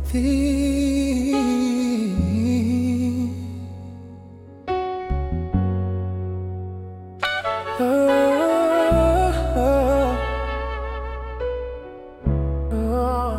thee. Oh, oh, oh.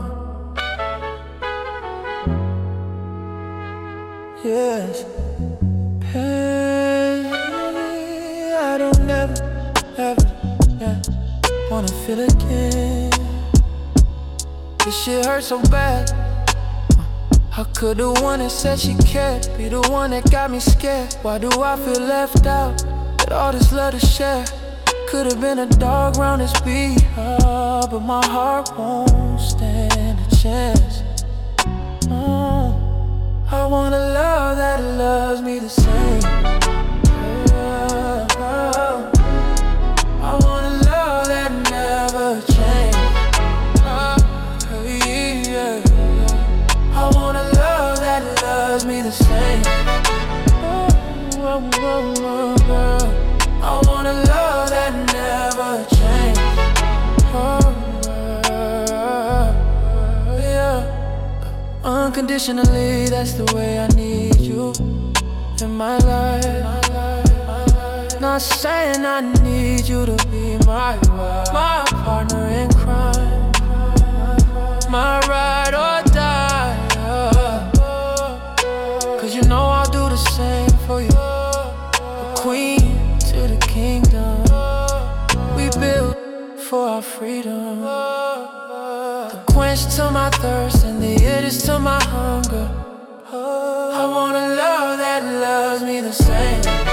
Yes, pain. I don't ever, yeah, wanna feel again. This shit hurts so bad. How could the one that said she cared be the one that got me scared? Why do I feel left out with all this love to share? Could've been a dog round this beat, but my heart won't stand a chance. I want a love that loves me the same. I want a love that never changes. I want a love that loves me the same. I want a love that never changes. Unconditionally, that's the way I need you in my life. Not saying I need you to be my wife, my partner in crime, my ride or die. Cause you know I'll do the same for you. The queen to the kingdom, we built for our freedom. The quench to my thirst and the eddies to my hunger. I want a love that loves me the same.